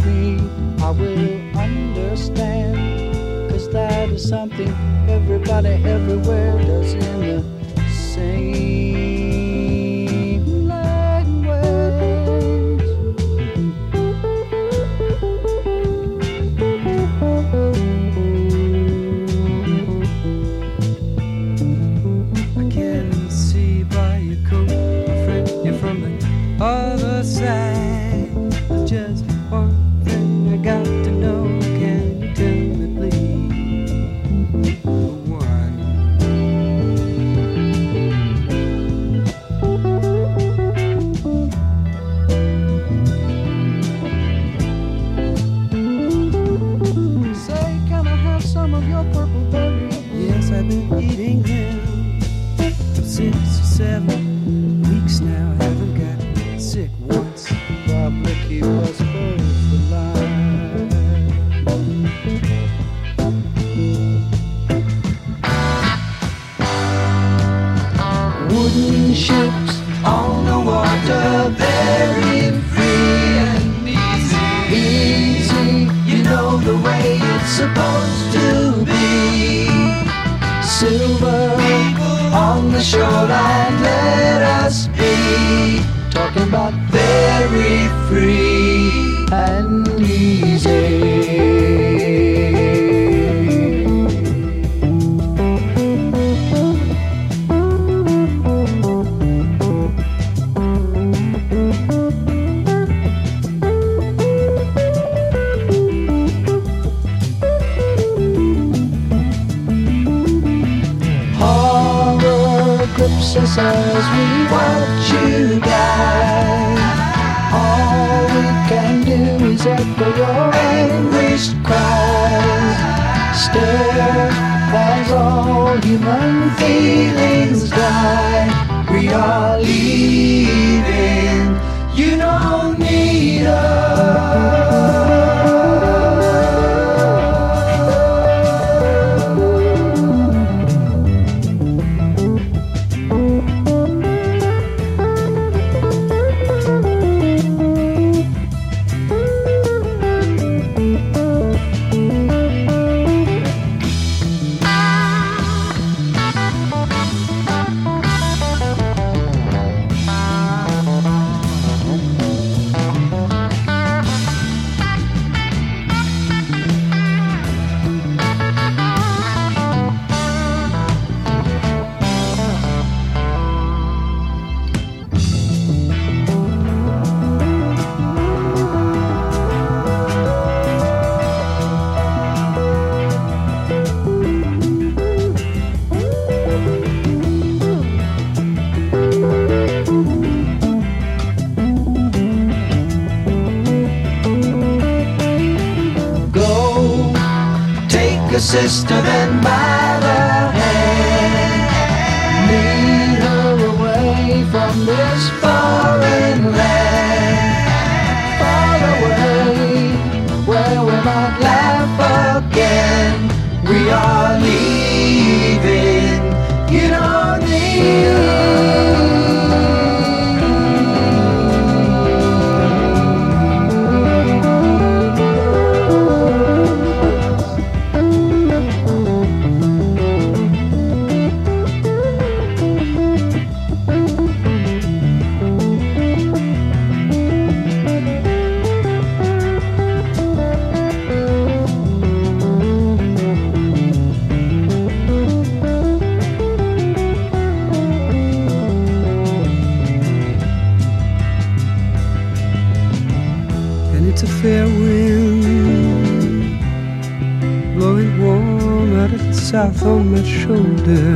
me, I will understand. 'Cause that is something everybody everywhere does in the same language. I can see by your coat, my friend, you're from the other side. There's just one thing I got to know. Can you tell me, please? One. Say, can I have some of your purple berry? Yes, I've been eating them for 6 or 7 weeks now. I haven't got sick once. Probably keep us both alive. Wooden ships on the water, very free and easy. Easy, you know the way it's supposed to be. Silver on the shoreline, let us be. Talking about very free and easy. Horror grips us as we watch you die. All we can do is echo your anguished cries. Stare as all human feelings die. We are leaving, you don't need us. A sister and by the hand, lead her away from this foreign land, far away where we might laugh again. We are leaving, you don't need It's a fair wind blowing warm out of the south on my shoulder.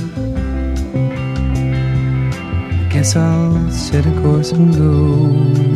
I guess I'll set a course and go.